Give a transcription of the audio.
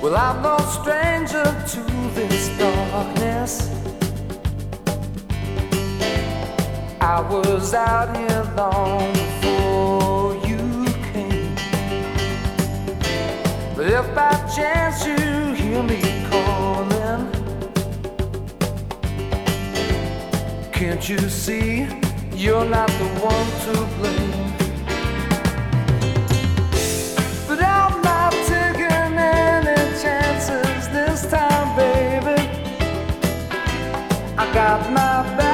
Well, I'm no stranger to this darkness. I was out here long before you came. But if by chance you hear me calling, can't you see you're not the one to blame? But I'm not taking any chances this time, baby. I got my back.